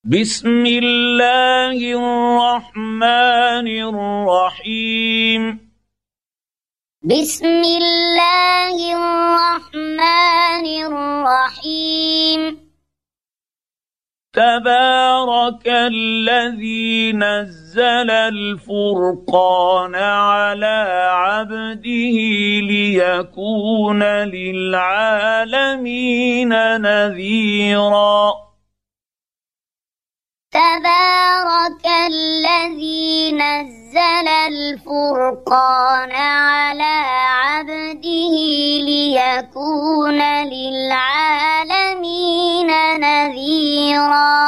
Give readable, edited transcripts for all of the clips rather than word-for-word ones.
بسم الله الرحمن الرحيم. بسم الله الرحمن الرحيم. تبارك الذي نزل الفرقان على عبده ليكون للعالمين نذيرا. تبارك الذي نزل الفرقان على عبده ليكون للعالمين نذيرا.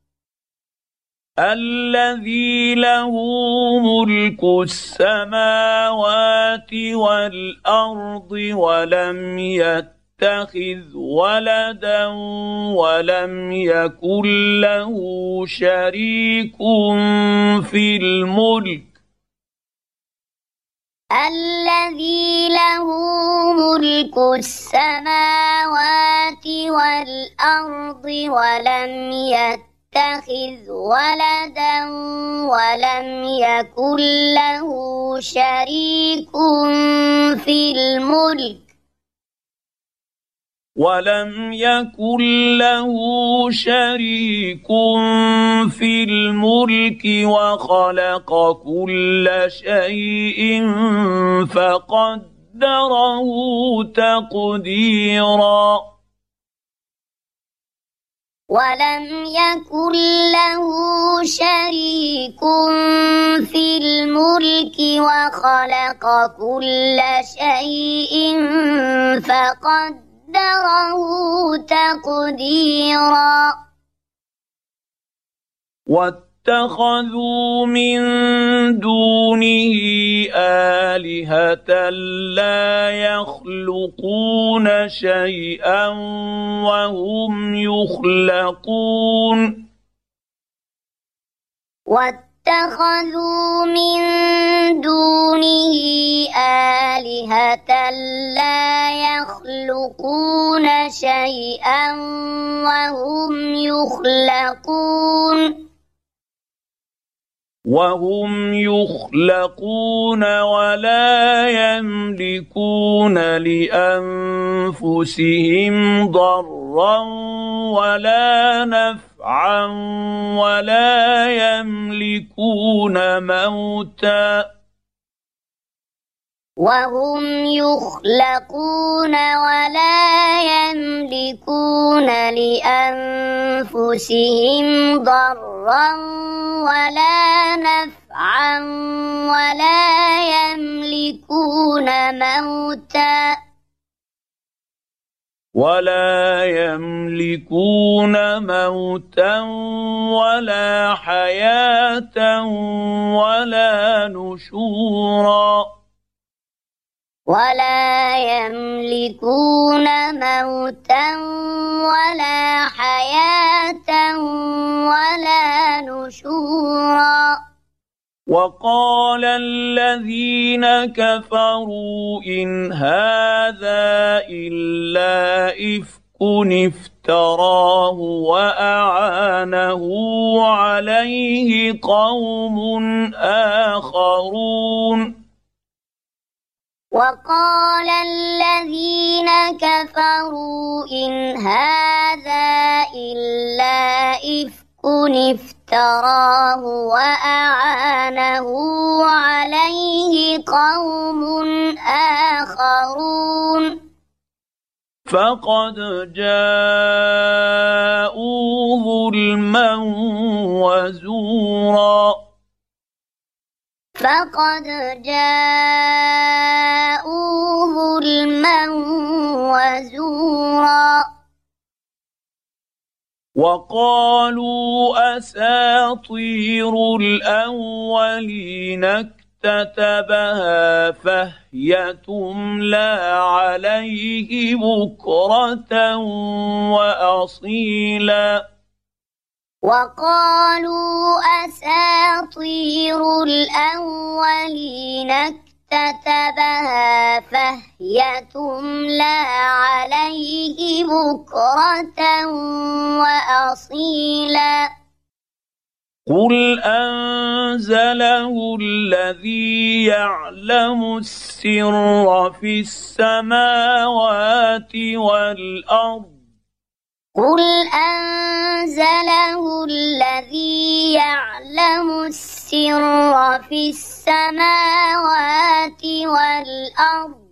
الذي له ملك السماوات والأرض ولم يتخذ ولدا ولم يكن له شريك في الملك. الذي له ملك السماوات والأرض ولم يتخذ ولدا ولم يكن له شريك في الملك. ولم يكن له شريك في الملك وخلق كل شيء فقدره تقديرا. ولم يكن له شريك في الملك وخلق كل شيء فقدره تقديرا. واتخذوا من دونه آلهة لا يخلقون شيئا وهم يخلقون. واتخذوا من دونه آلهة لا يخلقون شيئا وهم يخلقون ولا يملكون لأنفسهم ضرا ولا نفعا ولا يملكون موتا. وهم يخلقون ولا يملكون لأنفسهم ضرا ولا نفعا ولا يملكون موتا. ولا يملكون موتا ولا حياة ولا نشورا. ولا يملكون موتا ولا حياة ولا نشورا. وقال الذين كفروا إن هذا إلا إفك افتراه وأعانه عليه قوم آخرون. وقال الذين كفروا إن هذا إلا إفك افتراه وأعانه عليه قوم آخرون. فقد جاءوا ظلما وزورا. فقد جاءوا ظلما وزورا. وقالوا أساطير الأولين اكتتبها فهي تملى عليه بكرة وأصيلا. وقالوا أساطير الأولين اكتتبها فهي تملى عليه بكرة وأصيلا. قل أنزله الذي يعلم السر في السماوات والأرض قل أنزله الذي يعلم السر في السماوات والأرض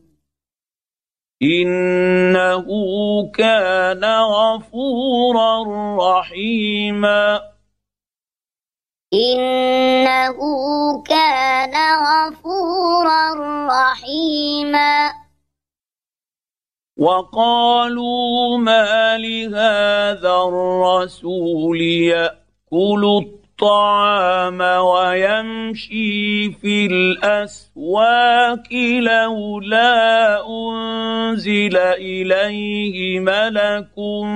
إنه كان غفورا رحيما إنه كان غفورا رحيما وقالوا ما لهذا الرسول يأكل الطعام ويمشي في الأسواق لولا أنزل إليه ملك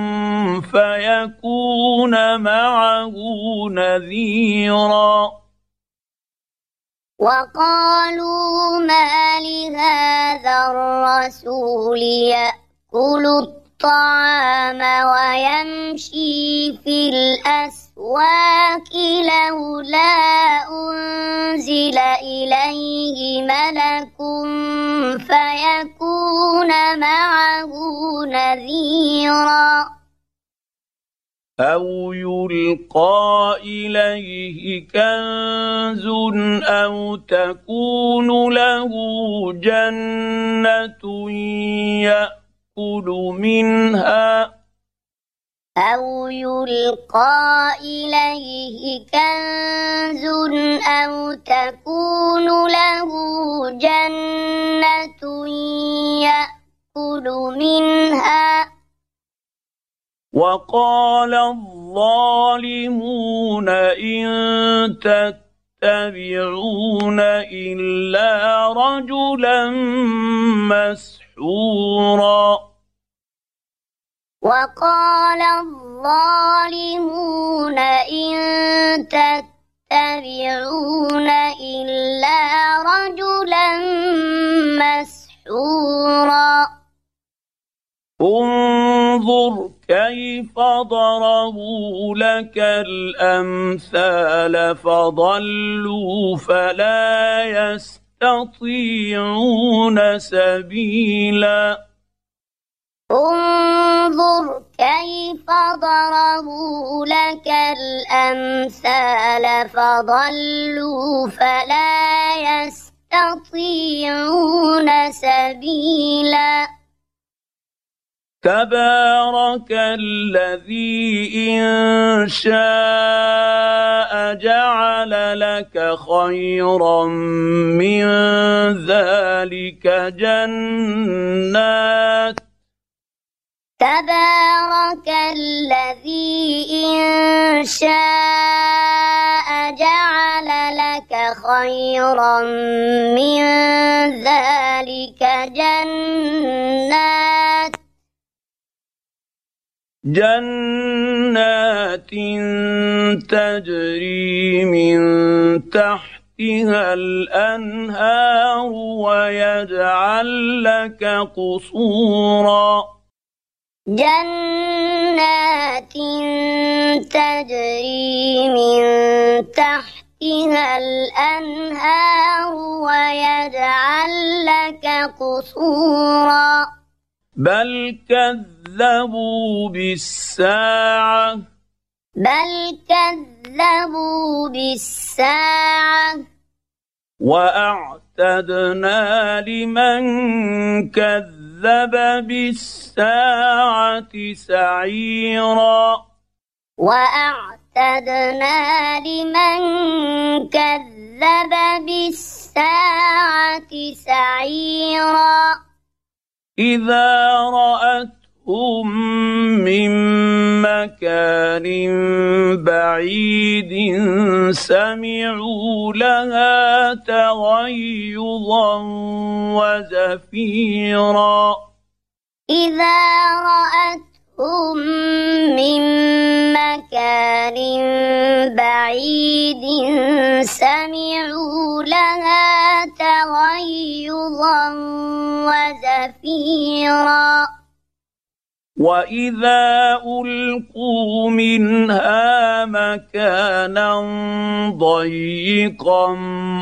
فيكون معه نذيرا وقالوا ما لهذا الرسول يأكل الطعام ويمشي في الأسواق لولا أنزل إليه ملك فيكون معه نذيرا أو يلقى إليه كنز أو تكون له جنة يأكل منها أو يلقى إليه كنز أو تكون له جنة يأكل منها وقال الظالمون إن تتبعون إلا رجلا مسحورا وقال الظالمون إن تتبعون إلا رجلا مسحورا انظر كيف ضربوا لك الأمثال فضلوا فلا يستطيعون سبيلا انظر كيف ضربوا لك الأمثال فضلوا فلا يستطيعون سبيلا تبارك الذي إن شاء جعل لك خيرا من ذلك جنات تبارك الذي إن شاء جعل لك خيرا من ذلك جنات تجري من تحتها الأنهار ويجعل لك قصورا جنات تجري من تحتها الأنهار ويجعل لك قصورا بل كذبوا بالساعة وأعتدنا لمن كذب بالساعة سعيرا وأعتدنا لمن كذب بالساعة سعيرا إذا رأتهم من مكان بعيد سمعوا لها تغيظا وزفيرا إذا رأتهم من مكان بعيد سمعوا لها تغيظا وزفيرا واذا القوا منها مكانا ضيقا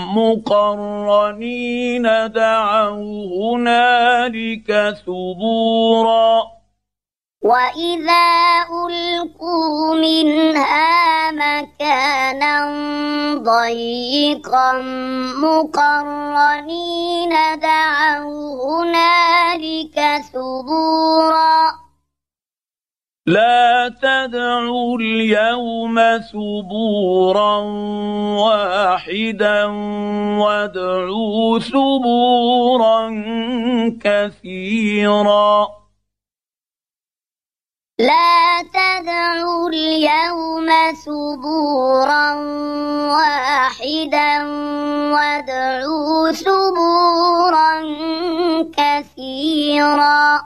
مقرنين دعوا هنالك ثبورا وإذا ألقوا منها مكانا ضيقا مقرنين دعوا هنالك ثبورا لا تدعوا اليوم ثبورا واحدا وادعوا ثبورا كثيرا لا تدعوا اليوم ثبورا واحدا وادعوا ثبورا كثيرا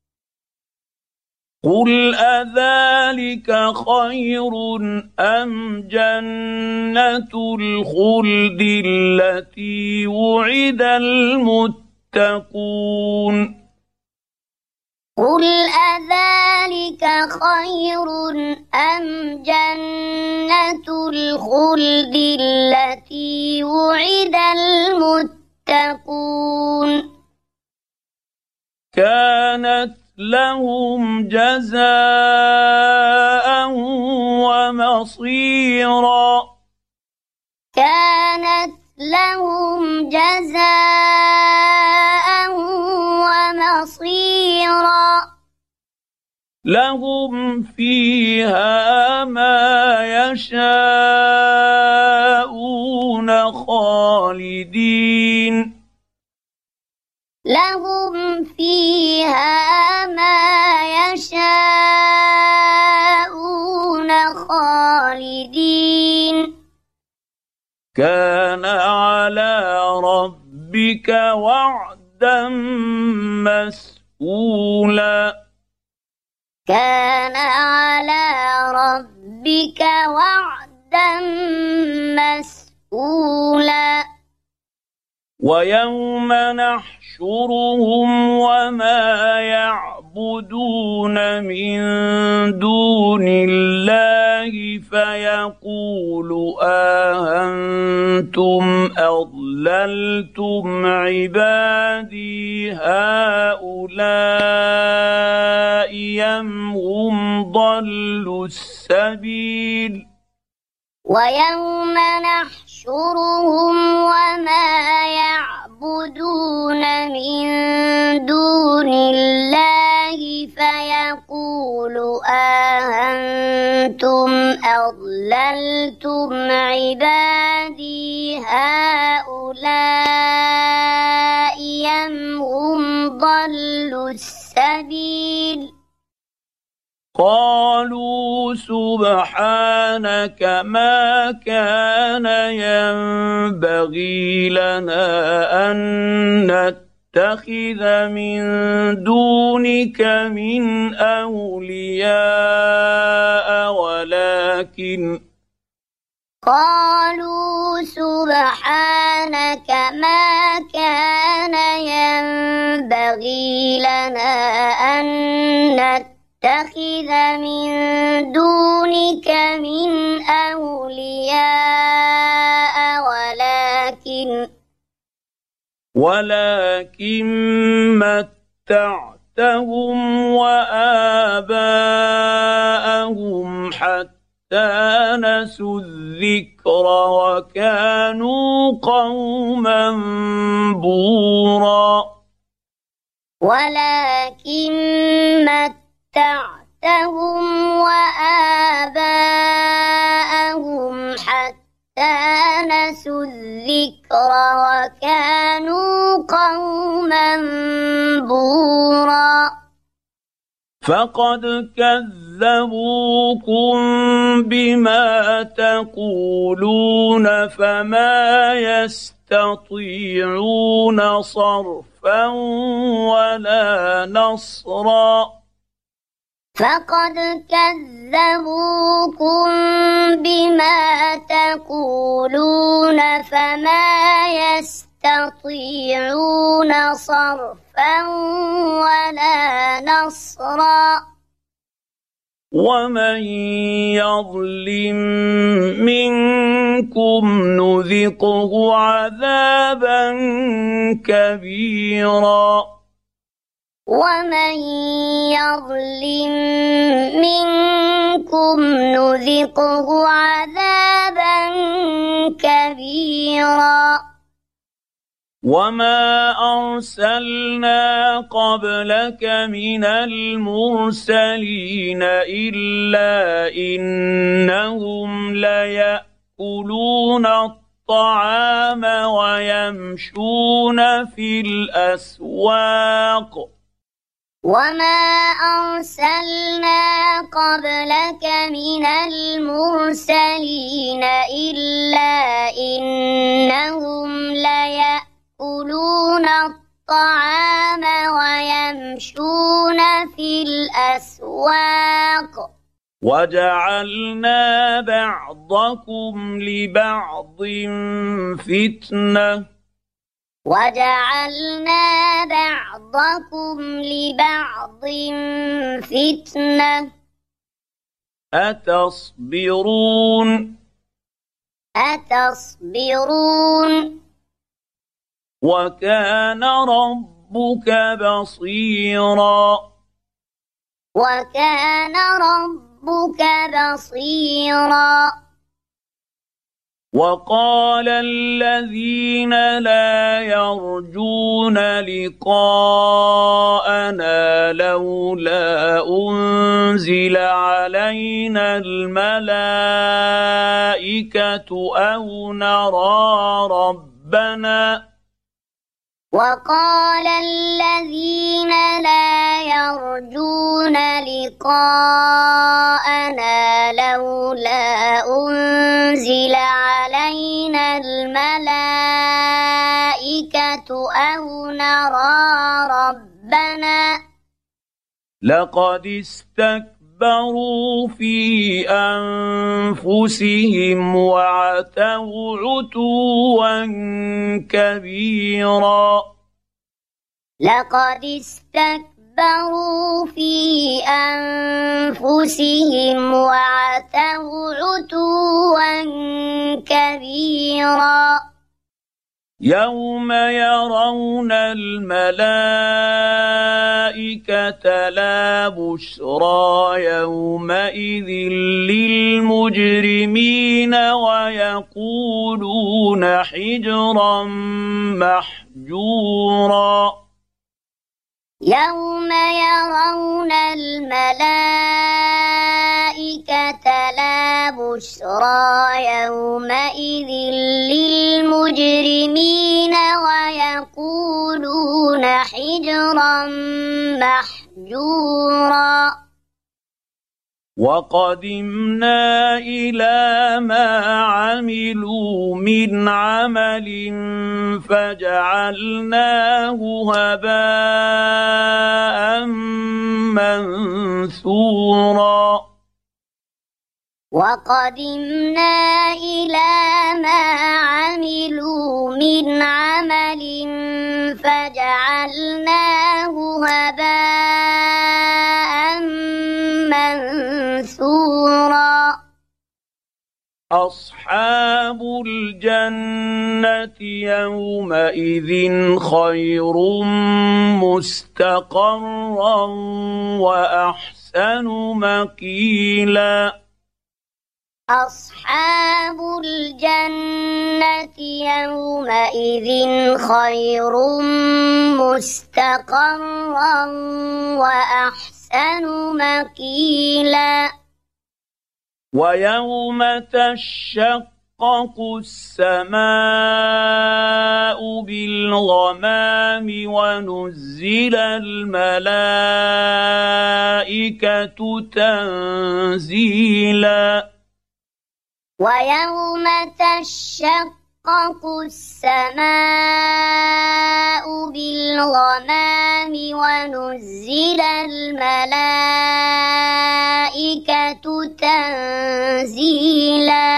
قل أذلك خير أم جنة الخلد التي وعد المتقون قل أذلك خير أم جنة الخلد التي وعد المتقون كانت لهم جزاء ومصيرا كانت لهم جزاء ومصيرا لهم فيها ما يشاءون خالدين لهم فيها ما يشاءون خالدين كان على ربك وعدا مسئولا كان على ربك وعدا مسئولا ويوم نحشرهم وما يعبدون من دون الله فيقول أأنتم أضللتم عبادي هؤلاء أم هم ضلوا السبيل ويوم نحشرهم وما يعبدون من دون الله فيقول أأنتم أضللتم عبادي هؤلاء أم هم ضلوا السبيل قالوا سبحانك ما كان ينبغي لنا أن نتخذ من دونك من أولياء قالوا سبحانك ما كان ينبغي لنا أن نتخذ من دونك من أولياء ولكن متعتهم وآباءهم حتى نسوا الذكر وكانوا قوما بورا ولكن متعتهم وآباءهم حتى نسوا الذكر وكانوا قوما بورا فقد كذبوكم بما تقولون فما يستطيعون صرفا ولا نصرا فقد كذبوكم بما تقولون فما يستطيعون صرفا ولا نصرا ومن يظلم منكم نذقه عذابا كبيرا ومن يظلم منكم نذقه عذابا كبيرا وما أرسلنا قبلك من المرسلين إلا إنهم ليأكلون الطعام ويمشون في الأسواق وما أرسلنا قبلك من المرسلين إلا إنهم ليأكلون الطعام ويمشون في الأسواق وجعلنا بعضكم لبعض فتنة وجعلنا بعضكم لبعض فتنة أتصبرون وكان ربك بصيرا وقال الذين لا يرجون لقاءنا لولا أنزل علينا الملائكة أو نرى ربنا وقال الذين لا يرجون لقاءنا لولا أنزل علينا الملائكة أو نرى ربنا لقد استكبروا في أنفسهم وعتوا عتوا كبيرا لقد استكبروا في أنفسهم وعتوا عتوا كبيرا يوم يرون الملائكة لا بشرى يومئذ للمجرمين ويقولون حجرا محجورا يوم يرون الملائكة لا بشرى يومئذ للمجرمين ويقولون حجرا محجورا وقدمنا إلى ما عملوا من عمل فجعلناه هباء منثورا وقدمنا إلى ما عملوا من عمل فجعلناه هباء منثورا أصحاب الجنة يومئذ خير مستقرا وأحسن مقيلا أصحاب الجنة يومئذ خير مستقرا وأحسن مقيلا ويوم تشقق السماء بالغمام ونزل الملائكة تنزيلا ويوم تشقق السماء بالغمام ونزل الملائكة تنزيلا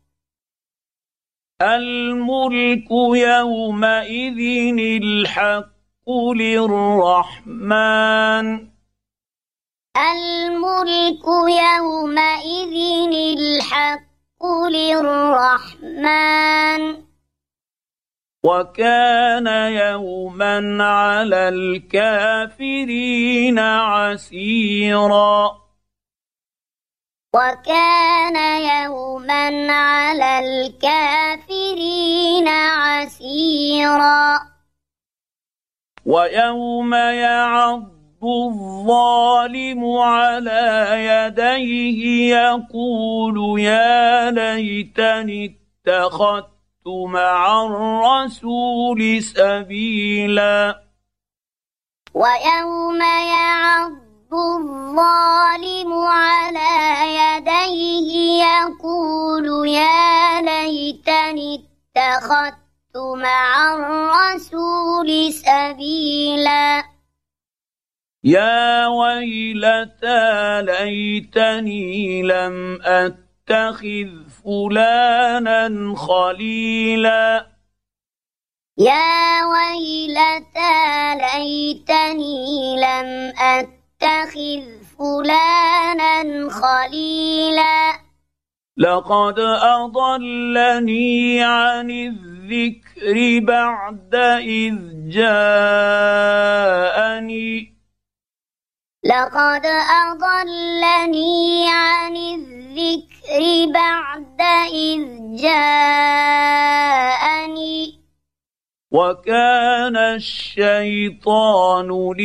الملك يومئذ الحق للرحمن الملك يومئذ الحق للرحمن وكان يوما على الكافرين عسيرا وكان يوما على الكافرين عسيرا ويوم يعض الظالم على يديه يقول يا ليتني اتخذت مع الرسول سبيلا ويوم يعض الظالم على يديه يقول يا ليتني اتخذت مع الرسول سبيلا يا ويلتى ليتني لم أتخذ فلانا خليلا يا ويلتى ليتني لم أتخذ فلانا خليلا لقد أضلني عن الذكر بعد إذ جاءني لقد أضلني عن الذكر بعد إذ جاءني وكان الشيطان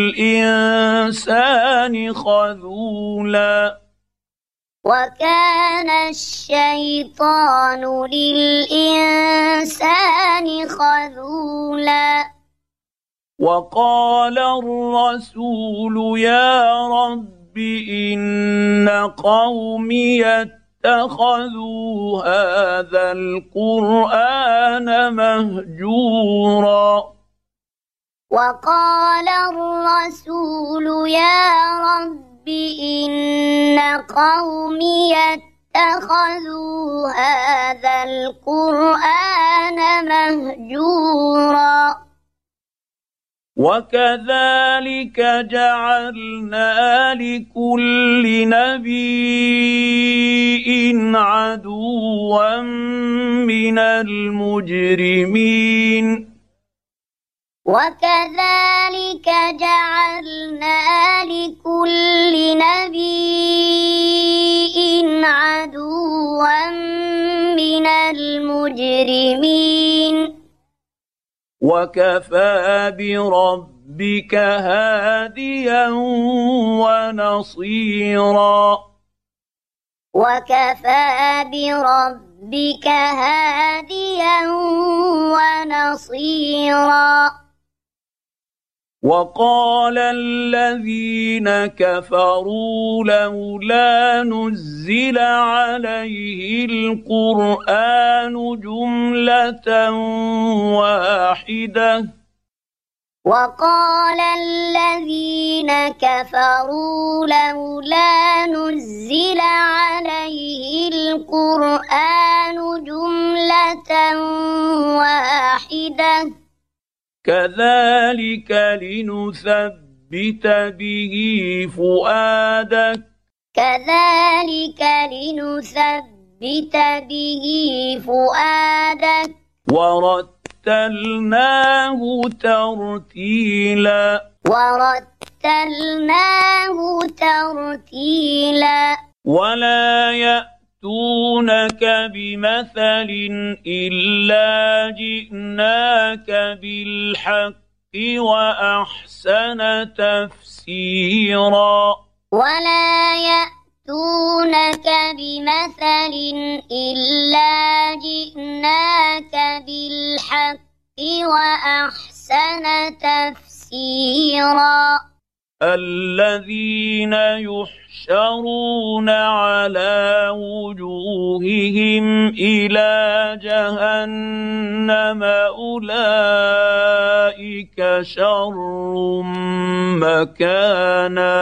للإنسان خذولا وكان الشيطان للإنسان خذولا وقال الرسول يا رب إن قومي اتخذوا هذا القرآن مهجورا وقال الرسول يا رب إن قومي اتخذوا هذا القرآن مهجورا وكذلك جعلنا لكل نبي عدوا من المجرمين وكذلك جعلنا لكل نبي عدوا من المجرمين وكفى بربك هاديا ونصيرا وكفى بربك هاديا ونصيرا وقال الذين كفروا لولا نزل عليه القرآن جملة واحدة وقال الذين كفروا لولا نزل عليه القرآن جملة واحدة كذلك لنثبت به فؤادك كذلك لنثبت به فؤادك ورتلناه ترتيلا ورتلناه ترتيلا ولا يأتونك بمثل إلا جئناك بالحق وأحسن تفسيرا ولا يأتونك بمثل إلا جئناك بالحق وأحسن تفسيرا الذين يحشرون على وجوههم إلى جهنم أولئك شر مكانا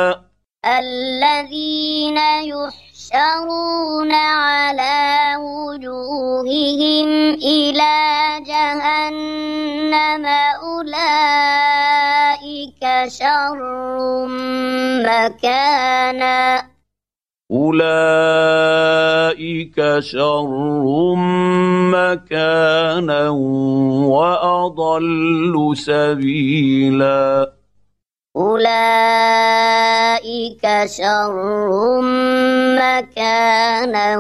الذين يحشرون على وجوههم إلى جهنم أولئك شر مكانا أولئك شر مكانا وأضل سبيلا أولئك شر مكانا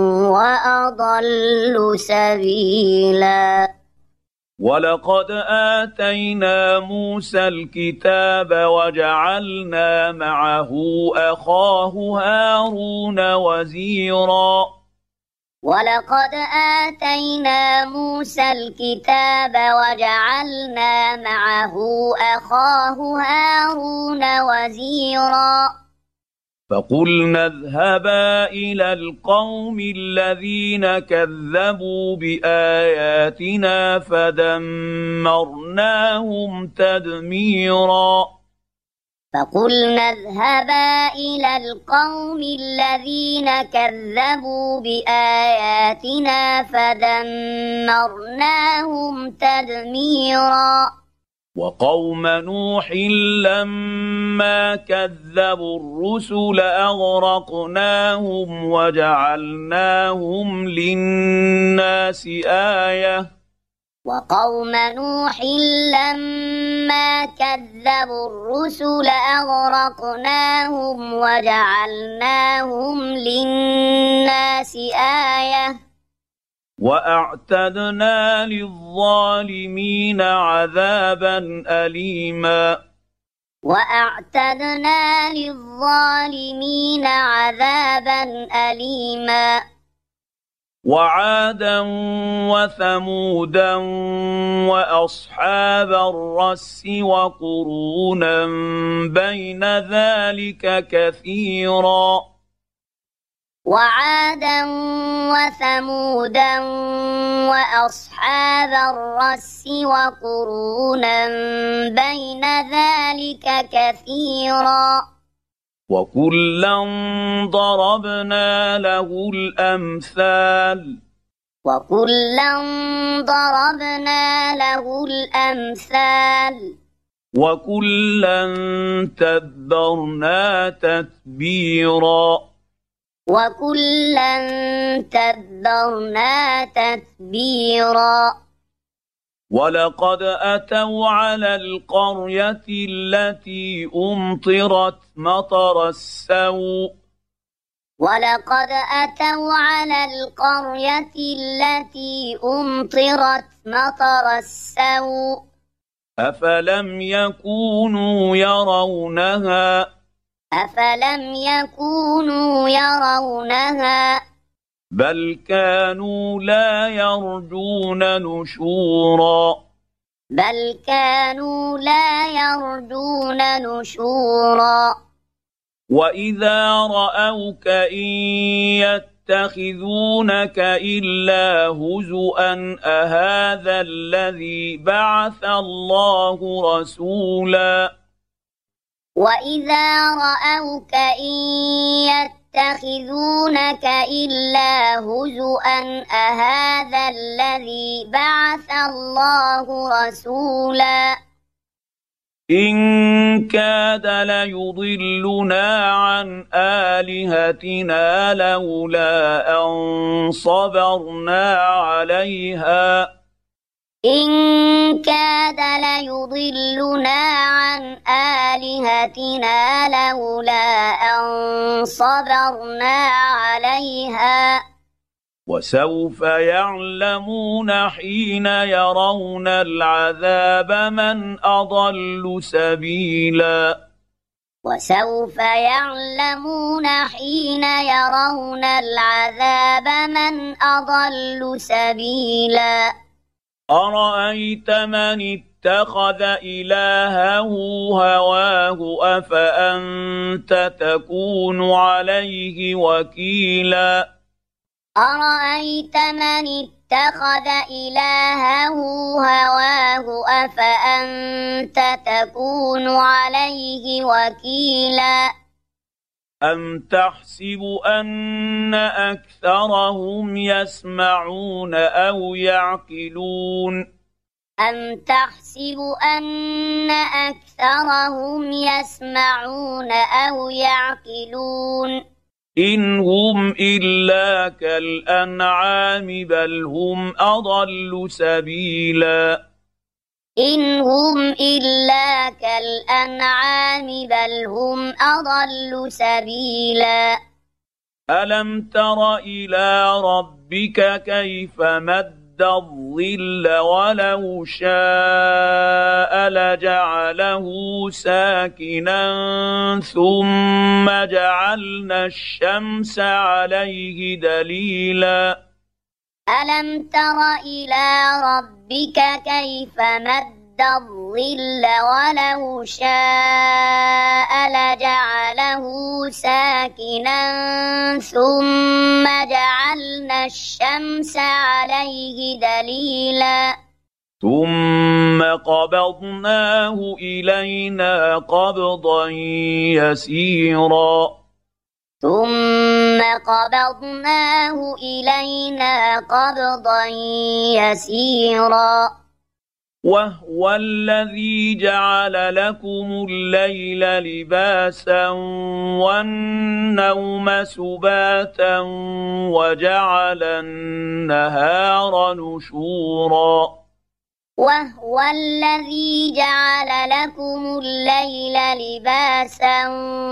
وأضل سبيلا ولقد آتينا موسى الكتاب وجعلنا معه أخاه هارون وزيرا ولقد آتينا موسى الكتاب وجعلنا معه أخاه هارون وزيرا فقلنا اذهبا إلى القوم الذين كذبوا بآياتنا فدمرناهم تدميرا فقلنا اذهبا إلى القوم الذين كذبوا بآياتنا فدمرناهم تدميرا وقوم نوح لما كذبوا الرسل أغرقناهم وجعلناهم للناس آية وقوم نوح لما كذبوا الرسل أغرقناهم وجعلناهم للناس آية وأعتدنا للظالمين عذابا أليما وأعتدنا للظالمين عذابا أليما وعادا وثمودا وأصحاب الرس وقرونا بين ذلك كثيرا وعادا وثمودا وأصحاب الرس وقرونا بين ذلك كثيرا وكلا ضربنا له الأمثال وكلا ضربنا له الأمثال وكلا تبرنا تتبيرا وكلا تبرنا تتبيرا ولقد أتوا على القرية التي أمطرت مطر السوء ولقد أتوا على القرية التي أمطرت مطر السوء أفلم يكونوا يرونها أفلم يكونوا يرونها بل كانوا لا يرجون نشورا بل كانوا لا يرجون نشورا وإذا رأوك إن يتخذونك إلا هزؤا أهذا الذي بعث الله رسولا وإذا رأوك إن يتخذونك إلا هزؤا أهذا الذي بعث الله رسولا إن كاد ليضلنا عن آلهتنا لولا أن صبرنا عليها إن كاد ليضلنا عن آلهتنا لولا أن صبرنا عليها وسوف يعلمون حين يرون العذاب من أضل سبيلا وسوف يعلمون حين يرون العذاب من أضل سبيلا أرأيت من اتخذ إلهه هواه أفأنت تكون عليه وكيلا أرأيت من اتخذ إلهه هواه أفأنت تكون عليه وكيلا أم تحسب أن أكثرهم يسمعون أو يعقلون أم تحسب أن أكثرهم يسمعون أو يعقلون إن هم إلا كالأنعام بل هم أضل سبيلا إن هم إلا كالأنعام بل هم أضل سبيلا ألم تر إلى ربك كيف مد الظل ولو شاء لجعله ساكنا ثم جعلنا الشمس عليه دليلا ألم تر إلى ربك كيف مد الظل ولو شاء لجعله ساكنا ثم جعلنا الشمس عليه دليلا ثم قبضناه إلينا قبضا يسيرا ثم قبضناه إلينا قبضا يسيرا وهو الذي جعل لكم الليل لباسا والنوم سباتا وجعل النهار نشورا وهو الذي جعل لكم الليل لباسا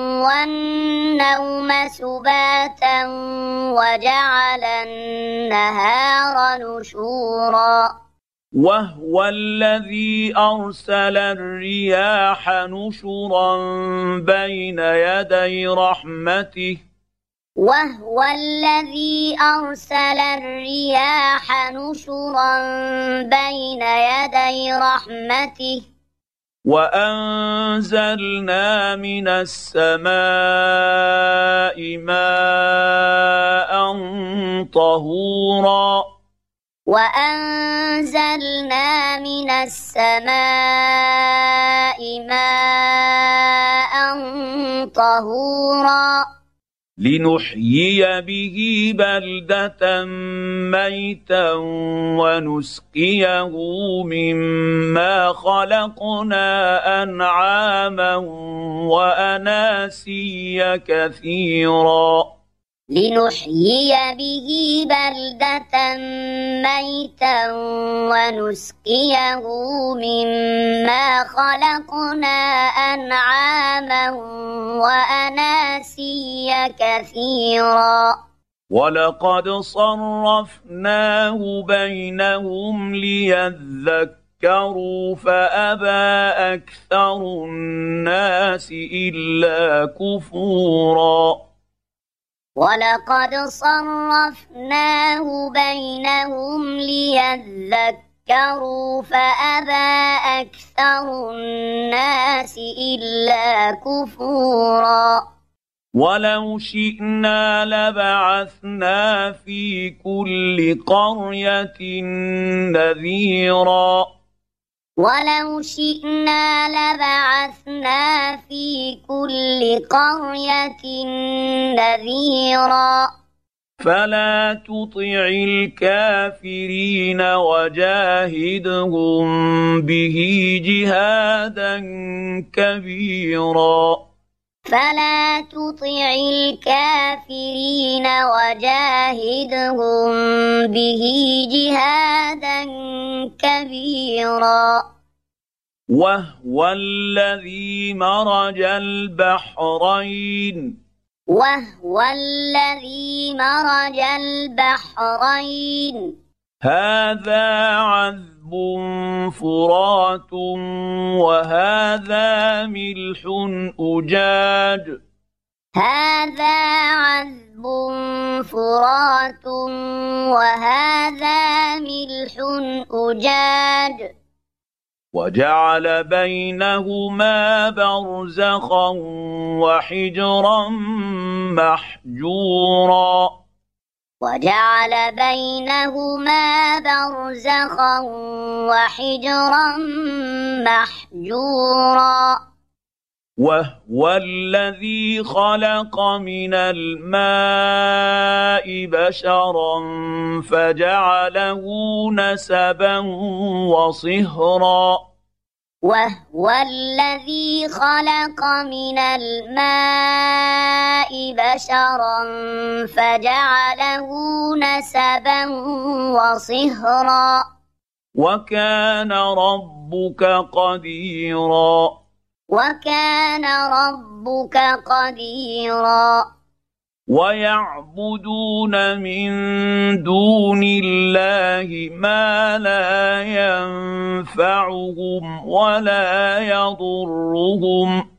والنوم سباتا وجعل النهار نشورا وهو الذي أرسل الرياح نشرا بين يدي رحمته وهو الذي أرسل الرياح نشرا بين يدي رحمته وأنزلنا من السماء ماء طهورا وأنزلنا من السماء ماء طهورا لنحيي به بلدة ميتا ونسقيه مما خلقنا أنعاما وأناسيا كثيرا لنحيي به بلدة ميتا ونسقيه مما خلقنا أنعاما وأناسيا كثيرا ولقد صرفناه بينهم ليذكروا فأبى أكثر الناس إلا كفورا ولقد صرفناه بينهم ليذكروا فأبى أكثر الناس إلا كفورا ولو شئنا لبعثنا في كل قرية نذيرا ولو شئنا لبعثنا في كل قرية نذيرا فلا تطع الكافرين وجاهدهم به جهادا كبيرا فلا تطع الكافرين وجاهدهم به جهادا كبيرا وهو الذي مرج البحرين وهو الذي مرج البحرين هذا عذب فرات وهذا ملح أجاج هذا عذب فرات وهذا ملح أجاج وجعل بينهما برزخا وحجرا محجورا وجعل بينهما برزخا وحجرا محجورا وهو الذي خلق من الماء بشرا فجعله نسبا وصهرا وهو الذي خلق من الماء بشرا فجعله نسبا وصهرا وكان ربك قديرا وكان ربك قديرا ويعبدون من دون الله ما لا ينفعهم ولا يضرهم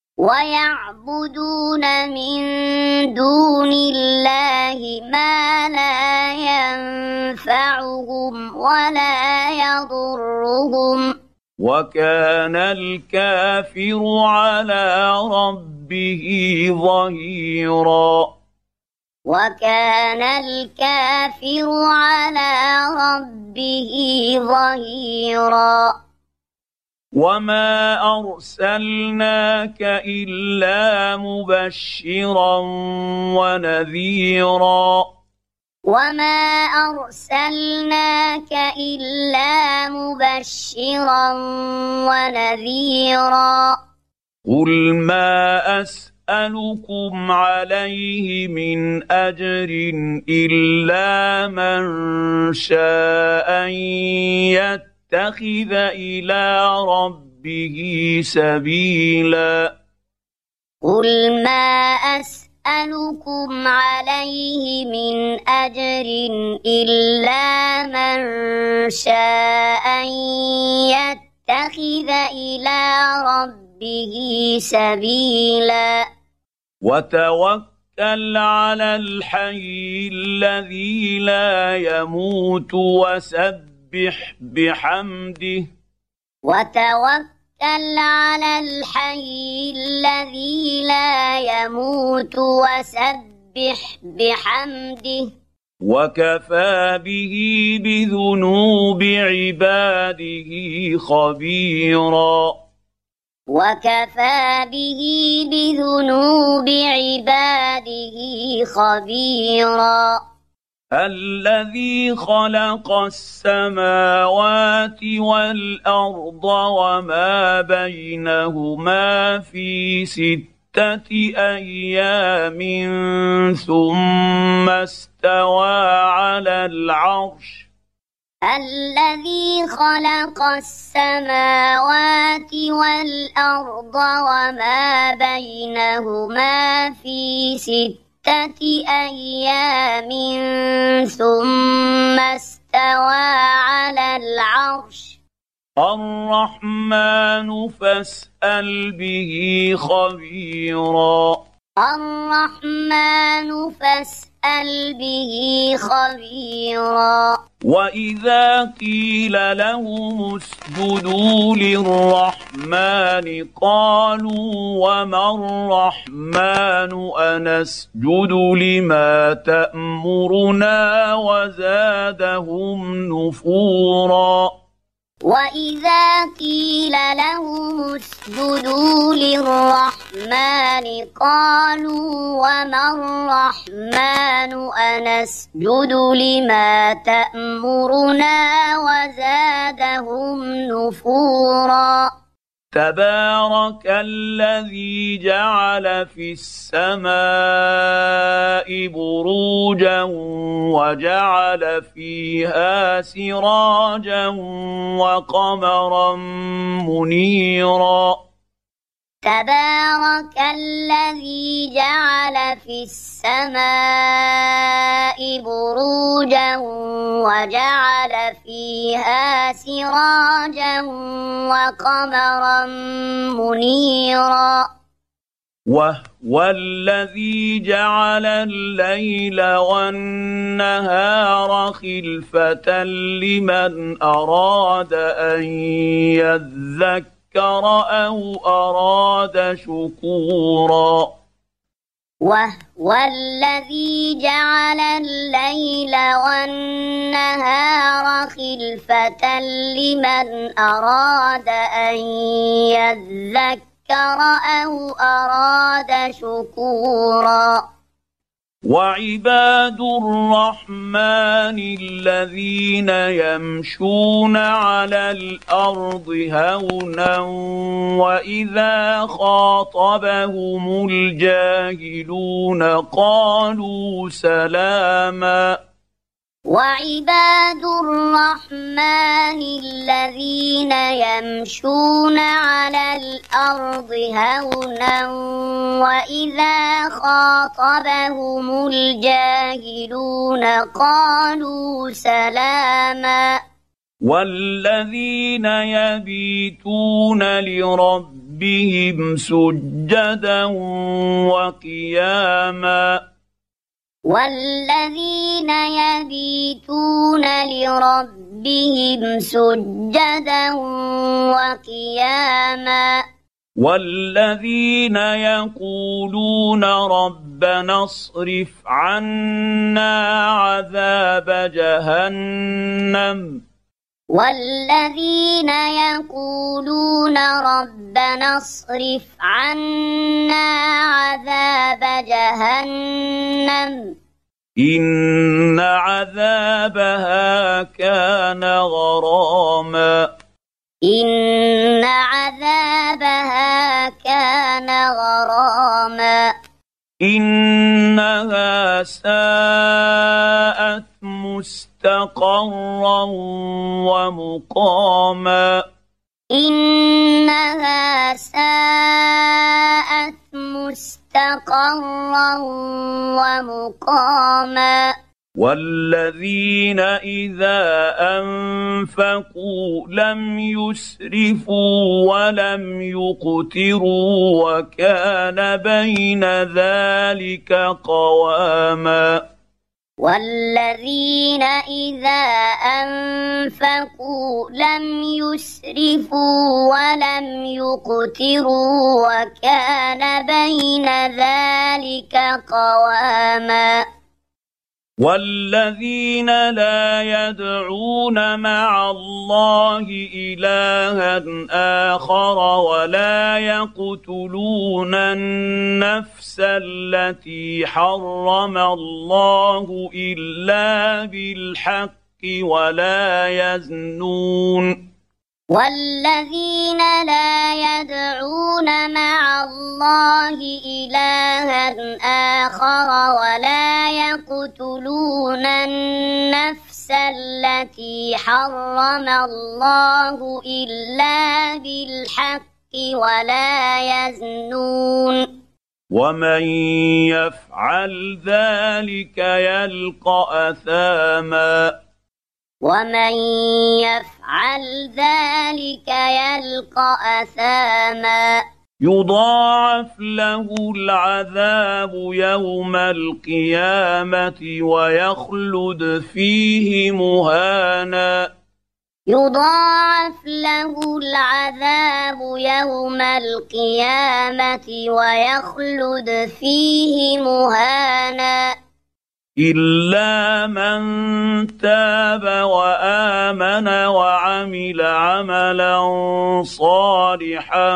ويعبدون من دون الله ما لا ينفعهم ولا يضرهم وكان الكافر على ربه ظهيرا وكان الكافر على ربه ظهيرا وما أرسلناك إلا مبشرا ونذيرا وما أرسلناك إلا مبشرا ونذيرا قل ما أسألكم عليه من أجر إلا من شاء أن يتخذ إلى ربه سبيلا قل ما أسألكم عليه من أجر إلا من شاء أن يتخذ إلى ربه سبيلا وتوكل على الحي الذي لا يموت وسبح بحمده وتوكل على الحي الذي لا يموت وسبح بحمده وكفى به بذنوب عباده خبيرا وكفى به بذنوب عباده خبيرا الذي خلق السماوات والأرض وما بينهما في 6 أيام ثم استوى على العرش الذي خلق السماوات والأرض وما بينهما في 6 أيام ثم استوى على العرش الرحمن فاسأل به خبيرا الرحمن فاسأل به خبيرا وإذا قيل لهم اسجدوا للرحمن قالوا وما الرحمن أنسجد لما تأمرنا وزادهم نفورا وإذا قيل لهم اسجدوا للرحمن قالوا وما الرحمن أنسجد لما تأمرنا وزادهم نفورا تبارك الذي جعل في السماء بروجا وجعل فيها سراجا وقمرا منيرا تبارك الذي جعل في السماء بروجا وجعل فيها سراجا وقمرا منيرا وهو الذي جعل الليل والنهار خلفة لمن أراد أن يذكر أو أراد شكورا وهو الذي جعل الليل والنهار خلفة لمن أراد أن يذكر أو أراد شكورا وعباد الرحمن الذين يمشون على الأرض هونا وإذا خاطبهم الجاهلون قالوا سلاما وعباد الرحمن الذين يمشون على الأرض هونا وإذا خاطبهم الجاهلون قالوا سلاما والذين يبيتون لربهم سجدا وقياما والذين يبيتون لربهم سجدا وقياما والذين يقولون ربنا اصرف عنا عذاب جهنم والذين يقولون ربنا اصرف عنا عذاب جهنم إن عذابها كان غراما إن عذابها كان غراما إنها ساءت مستقرا ومقاما إنها ساءت مستقرا ومقاما والذين إذا أنفقوا لم يسرفوا ولم يقتروا وكان بين ذلك قواما والذين إذا أنفقوا لم يسرفوا ولم يقتروا وكان بين ذلك قواما والذين لا يدعون مع الله إلها آخر ولا يقتلون النفس التي حرم الله إلا بالحق ولا يزنون والذين لا يدعون مع الله إلها آخر ولا يقتلون النفس التي حرم الله إلا بالحق ولا يزنون ومن يفعل ذلك يلقى أثاما ومن يفعل ذلك يلقى أثاما يضاعف له العذاب يوم القيامة ويخلد فيه مهانا يضاعف له العذاب يوم القيامة ويخلد فيه مهانا إلا من تاب وآمن وعمل عملا صالحا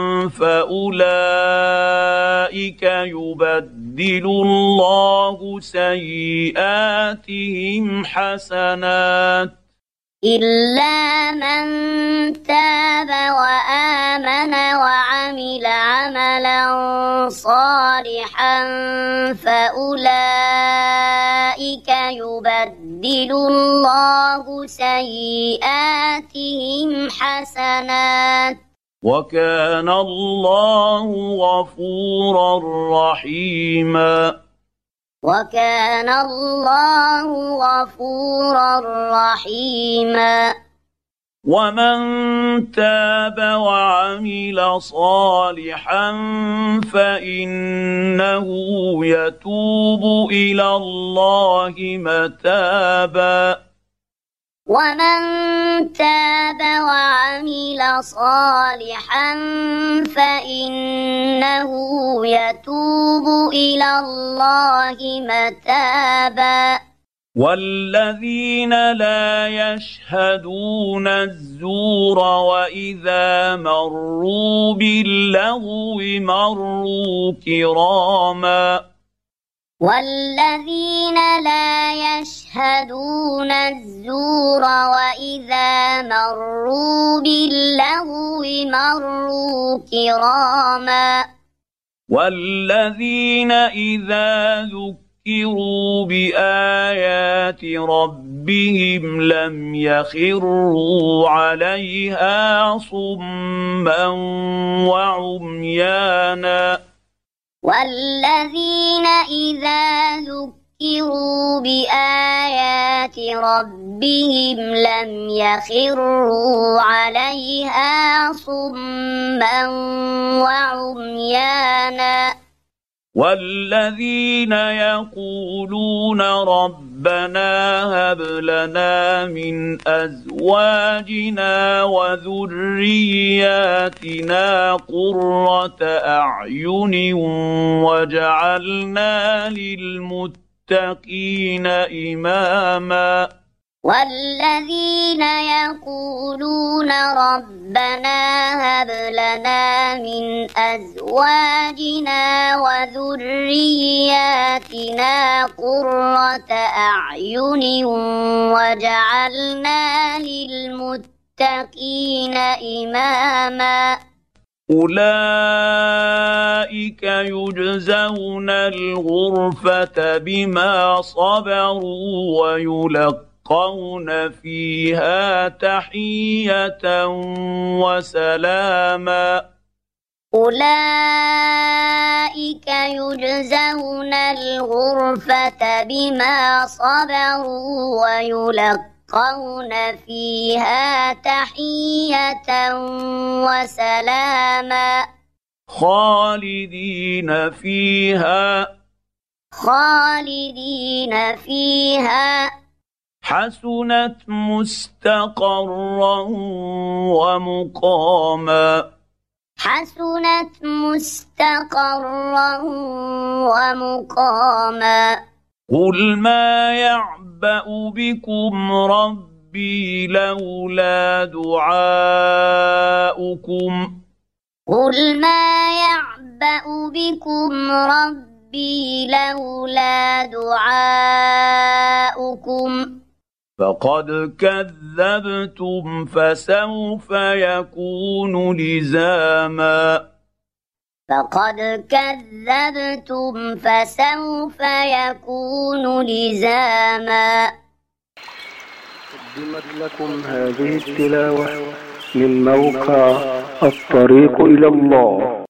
فأولئك يبدل الله سيئاتهم حسنات إلا من تاب وآمن وعمل عملا صالحا فأولئك يبدل الله سيئاتهم حسنات وكان الله غفورا رحيما وكان الله غفورا رحيما ومن تاب وعمل صالحا فإنه يتوب إلى الله متابا ومن تاب وعمل صالحا فإنه يتوب إلى الله متابا والذين لا يشهدون الزور وإذا مروا باللغو مروا كراما والذين لا يشهدون الزور وإذا مروا باللغو مروا كراما والذين إذا ذكروا بآيات ربهم لم يخروا عليها صما وعميانا والذين إذا ذكروا بآيات ربهم لم يخروا عليها صما وعميانا والذين يقولون ربنا هب لنا من أزواجنا وذرياتنا قرة أعين واجعلنا للمتقين إماما والذين يقولون ربنا هب لنا من أزواجنا وذرياتنا قرة أعين واجعلنا للمتقين إماما أولئك يجزون الغرفة بما صبروا ويلقون فيها تحية وسلاما أولئك يجزون الغرفة بما صبروا ويلقون فيها تحية وسلاما خالدين فيها حسنت مستقرا ومقاما قل ما يعبأ بكم ربي لولا دعاؤكم فقد كذبتم فسوف يكون لزاما قدمت لكم هذه التلاوة من موقع الطريق إلى الله.